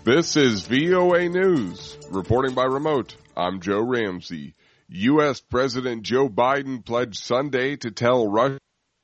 This is VOA News. Reporting by remote, I'm Joe Ramsey. U.S. President Joe Biden pledged Sunday to tell Russia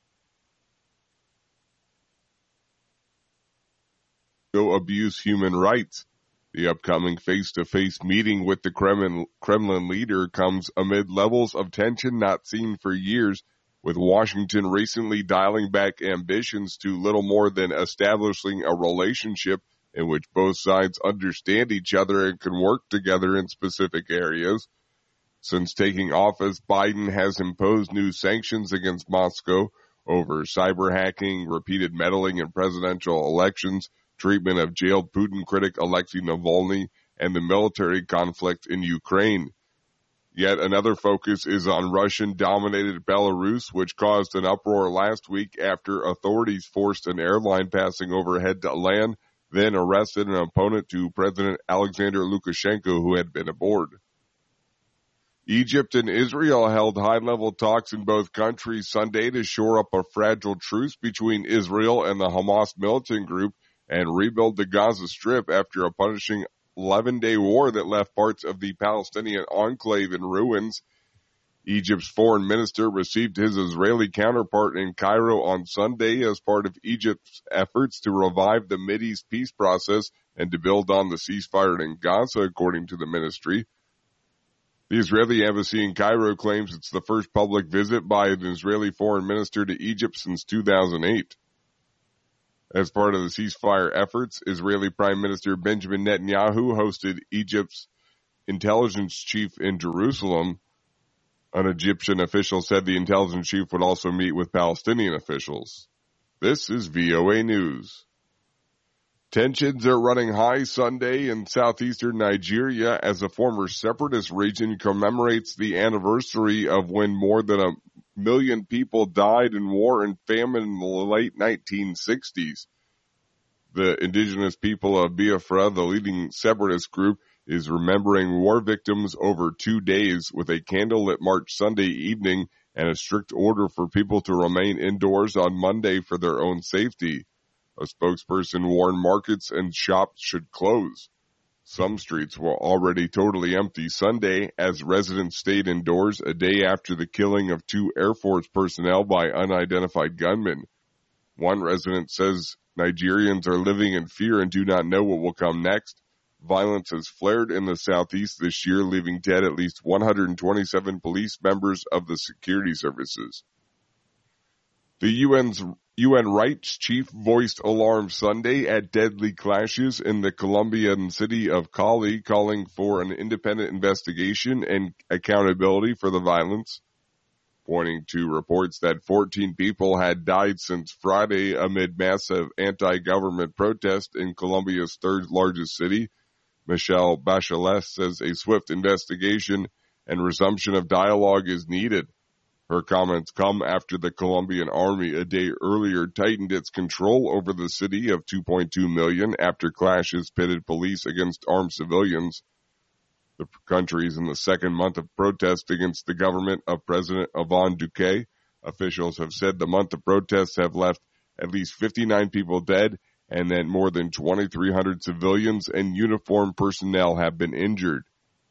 to abuse human rights. The upcoming face-to-face meeting with the Kremlin leader comes amid levels of tension not seen for years, with Washington recently dialing back ambitions to little more than establishing a relationship in which both sides understand each other and can work together in specific areas. Since taking office, Biden has imposed new sanctions against Moscow over cyber hacking, repeated meddling in presidential elections, treatment of jailed Putin critic Alexei Navalny, and the military conflict in Ukraine. Yet another focus is on Russian-dominated Belarus, which caused an uproar last week after authorities forced an airline passing overhead to land, then arrested an opponent to President Alexander Lukashenko who had been aboard. Egypt and Israel held high-level talks in both countries Sunday to shore up a fragile truce between Israel and the Hamas militant group and rebuild the Gaza Strip after a punishing 11-day war that left parts of the Palestinian enclave in ruins. Egypt's foreign minister received his Israeli counterpart in Cairo on Sunday as part of Egypt's efforts to revive the Mideast peace process and to build on the ceasefire in Gaza, according to the ministry. The Israeli embassy in Cairo claims it's the first public visit by an Israeli foreign minister to Egypt since 2008. As part of the ceasefire efforts, Israeli Prime Minister Benjamin Netanyahu hosted Egypt's intelligence chief in Jerusalem. An Egyptian official said the intelligence chief would also meet with Palestinian officials. This is VOA News. Tensions are running high Sunday in southeastern Nigeria as a former separatist region commemorates the anniversary of when more than 1 million people died in war and famine in the late 1960s. The indigenous people of Biafra, the leading separatist group, is remembering war victims over 2 days with a candlelit march Sunday evening and a strict order for people to remain indoors on Monday for their own safety. A spokesperson warned markets and shops should close. Some streets were already totally empty Sunday as residents stayed indoors a day after the killing of 2 Air Force personnel by unidentified gunmen. One resident says Nigerians are living in fear and do not know what will come next. Violence has flared in the southeast this year, leaving dead at least 127 police members of the security services. The UN rights chief voiced alarm Sunday at deadly clashes in the Colombian city of Cali, calling for an independent investigation and accountability for the violence, pointing to reports that 14 people had died since Friday amid massive anti-government protest in Colombia's third largest city. Michelle Bachelet says a swift investigation and resumption of dialogue is needed. Her comments come after the Colombian army a day earlier tightened its control over the city of 2.2 million after clashes pitted police against armed civilians. The country is in the second month of protest against the government of President Ivan Duque. Officials have said the month of protests have left at least 59 people dead and that more than 2,300 civilians and uniformed personnel have been injured.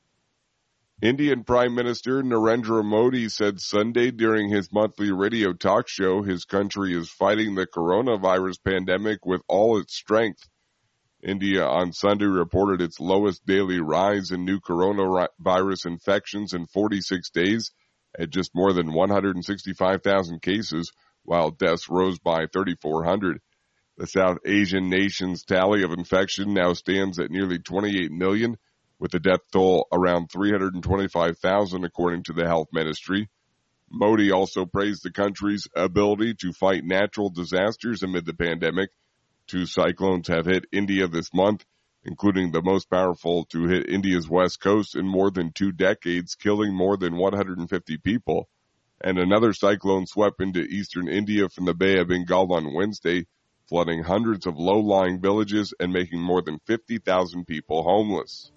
Indian Prime Minister Narendra Modi said Sunday during his monthly radio talk show his country is fighting the coronavirus pandemic with all its strength. India on Sunday reported its lowest daily rise in new coronavirus infections in 46 days at just more than 165,000 cases, while deaths rose by 3,400. The South Asian nation's tally of infection now stands at nearly 28 million, with the death toll around 325,000, according to the health ministry. Modi also praised the country's ability to fight natural disasters amid the pandemic. 2 cyclones have hit India this month, including the most powerful to hit India's west coast in more than 2 decades, killing more than 150 people. And another cyclone swept into eastern India from the Bay of Bengal on Wednesday, flooding hundreds of low-lying villages and making more than 50,000 people homeless.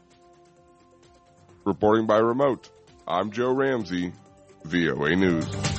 Reporting by remote, I'm Joe Ramsey, VOA News.